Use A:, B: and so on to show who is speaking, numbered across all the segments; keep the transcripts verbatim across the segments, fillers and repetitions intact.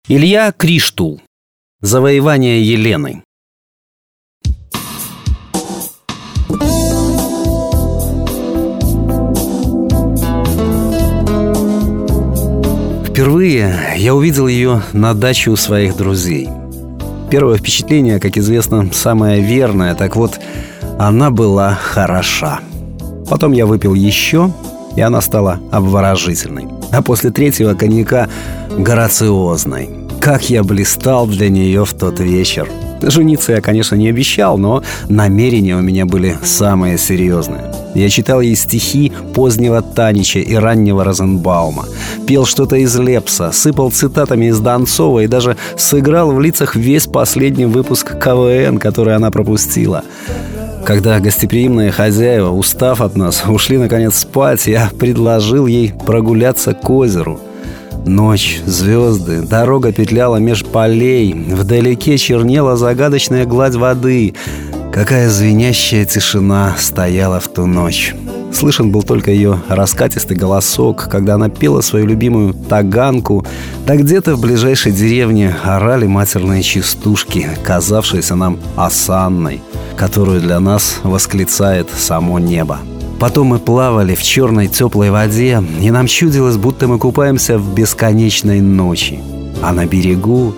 A: Илья Криштул. Завоевание Елены. Впервые я увидел ее на даче у своих друзей. Первое впечатление, как известно, самое верное. Так вот, она была хороша. Потом я выпил еще, и она стала обворожительной. А после третьего коньяка — грациозной. Как я блистал для нее в тот вечер. Жениться я, конечно, не обещал, но намерения у меня были самые серьезные. Я читал ей стихи позднего Танича и раннего Розенбаума, пел что-то из Лепса, сыпал цитатами из Донцова и даже сыграл в лицах весь последний выпуск ка вэ эн, который она пропустила. Когда гостеприимные хозяева, устав от нас, ушли наконец спать, я предложил ей прогуляться к озеру. Ночь, звезды, дорога петляла меж полей, вдалеке чернела загадочная гладь воды. Какая звенящая тишина стояла в ту ночь. Слышен был только ее раскатистый голосок, когда она пела свою любимую таганку, да где-то в ближайшей деревне орали матерные частушки, казавшиеся нам осанной, которую для нас восклицает само небо. Потом мы плавали в черной теплой воде, и нам чудилось, будто мы купаемся в бесконечной ночи. А на берегу...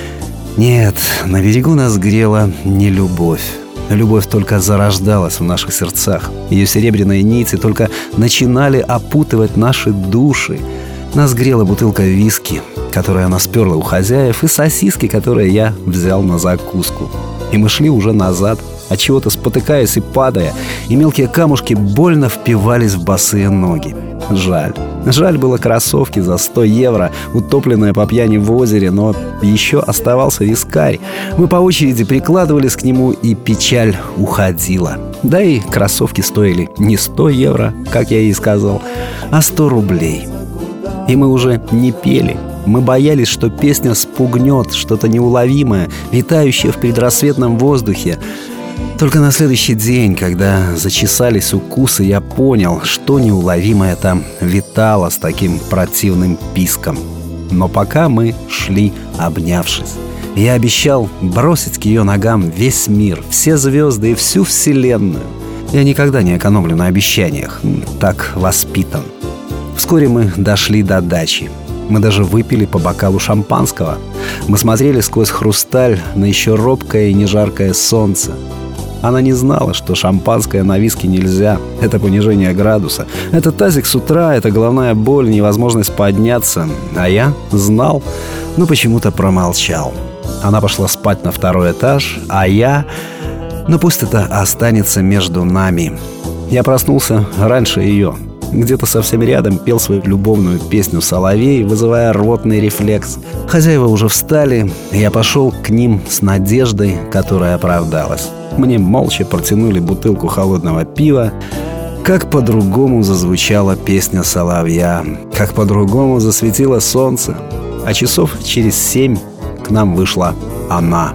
A: Нет, на берегу нас грела не любовь. Любовь только зарождалась в наших сердцах. Ее серебряные нити только начинали опутывать наши души. Нас грела бутылка виски, которую она сперла у хозяев, и сосиски, которые я взял на закуску. И мы шли уже назад, отчего-то спотыкаясь и падая, и мелкие камушки больно впивались в босые ноги. Жаль. Жаль было кроссовки за сто евро, утопленные по пьяни в озере, но еще оставался вискарь. Мы по очереди прикладывались к нему, и печаль уходила. Да и кроссовки стоили не сто евро, как я ей сказал, а сто рублей. И мы уже не пели. Мы боялись, что песня спугнет что-то неуловимое, витающее в предрассветном воздухе. Только на следующий день, когда зачесались укусы, я понял, что неуловимое там витало с таким противным писком. Но пока мы шли, обнявшись, я обещал бросить к ее ногам весь мир, все звезды и всю вселенную. Я никогда не экономлю на обещаниях, так воспитан. Вскоре мы дошли до дачи. Мы даже выпили по бокалу шампанского. Мы смотрели сквозь хрусталь на еще робкое и нежаркое солнце. Она не знала, что шампанское на виски нельзя. Это понижение градуса. Это тазик с утра, это головная боль, невозможность подняться. А я знал, но почему-то промолчал. Она пошла спать на второй этаж, а я... Ну пусть это останется между нами. Я проснулся раньше ее. Где-то совсем рядом пел свою любовную песню соловей, вызывая рвотный рефлекс. Хозяева уже встали, и я пошел к ним с надеждой, которая оправдалась. Мне молча протянули бутылку холодного пива. Как по-другому зазвучала песня соловья, как по-другому засветило солнце. А часов через семь к нам вышла она.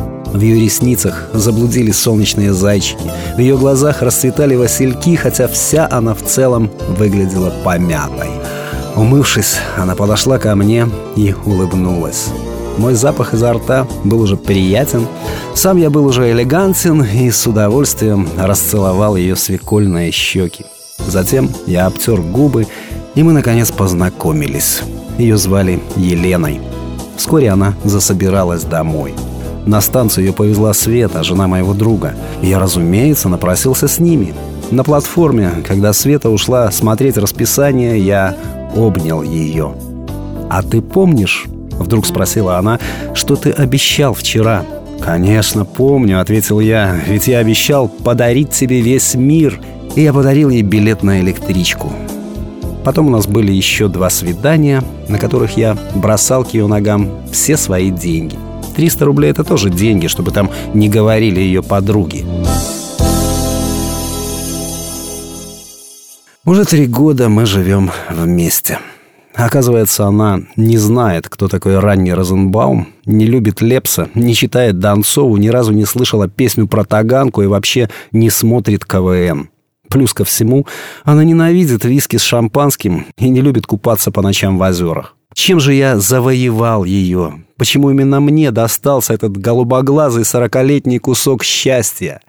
A: В ее ресницах заблудились солнечные зайчики. В ее глазах расцветали васильки, хотя вся она в целом выглядела помятой. Умывшись, она подошла ко мне и улыбнулась. Мой запах изо рта был уже приятен. Сам я был уже элегантен и с удовольствием расцеловал ее свекольные щеки. Затем я обтер губы, и мы, наконец, познакомились. Ее звали Еленой. Вскоре она засобиралась домой. На станцию ее повезла Света, жена моего друга. И я, разумеется, напросился с ними. На платформе, когда Света ушла смотреть расписание, я обнял ее. «А ты помнишь, — вдруг спросила она, — что ты обещал вчера?» «Конечно, помню, — ответил я, — ведь я обещал подарить тебе весь мир». И я подарил ей билет на электричку. Потом у нас были еще два свидания, на которых я бросал к ее ногам все свои деньги. триста рублей — это тоже деньги, чтобы там не говорили ее подруги. Уже три года мы живем вместе. Оказывается, она не знает, кто такой ранний Розенбаум, не любит Лепса, не читает Донцову, ни разу не слышала песню про таганку и вообще не смотрит ка вэ эн. Плюс ко всему, она ненавидит виски с шампанским и не любит купаться по ночам в озерах. Чем же я завоевал ее? Почему именно мне достался этот голубоглазый сорокалетний кусок счастья?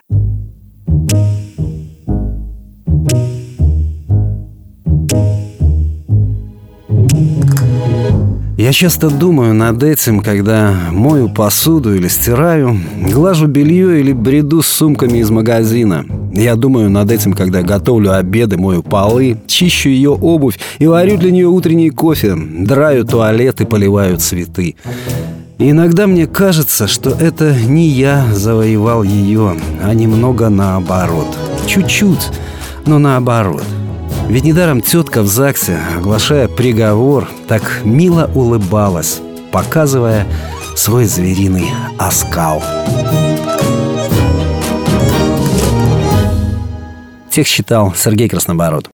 A: Я часто думаю над этим, когда мою посуду или стираю, глажу белье или бреду с сумками из магазина. Я думаю над этим, когда готовлю обеды, мою полы, чищу ее обувь и варю для нее утренний кофе, драю туалет и поливаю цветы. И иногда мне кажется, что это не я завоевал ее, а немного наоборот. Чуть-чуть, но наоборот. Ведь недаром тетка в ЗАГСе, оглашая приговор, так мило улыбалась, показывая свой звериный оскал. Текст читал Сергей Краснобород.